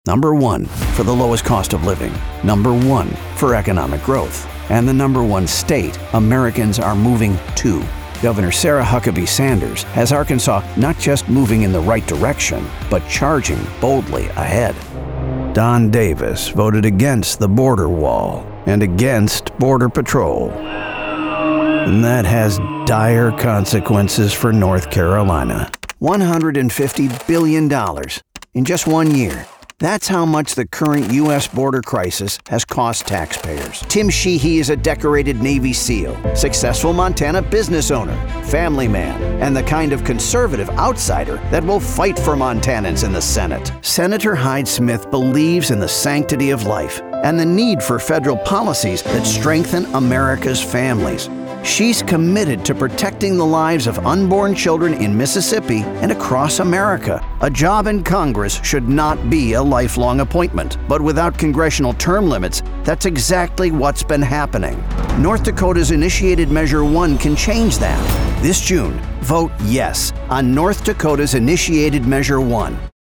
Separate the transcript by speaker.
Speaker 1: Number 1 for the lowest cost of living. Number 1 for economic growth. And the number 1 state Americans are moving to. Governor Sarah Huckabee Sanders has Arkansas not just moving in the right direction, but charging boldly ahead. Don Davis voted against the border wall and against Border Patrol. And that has dire consequences for North Carolina. $150 billion in just 1 year. That's how much the current U.S. border crisis has cost taxpayers. Tim Sheehy is a decorated Navy SEAL, successful Montana business owner, family man, and the kind of conservative outsider that will fight for Montanans in the Senate. Senator Hyde Smith believes in the sanctity of life and the need for federal policies that strengthen America's families. She's committed to protecting the lives of unborn children in Mississippi and across America. A job in Congress should not be a lifelong appointment, but without congressional term limits, that's exactly what's been happening. North Dakota's initiated Measure 1 can change that. This June, vote yes on North Dakota's initiated Measure 1.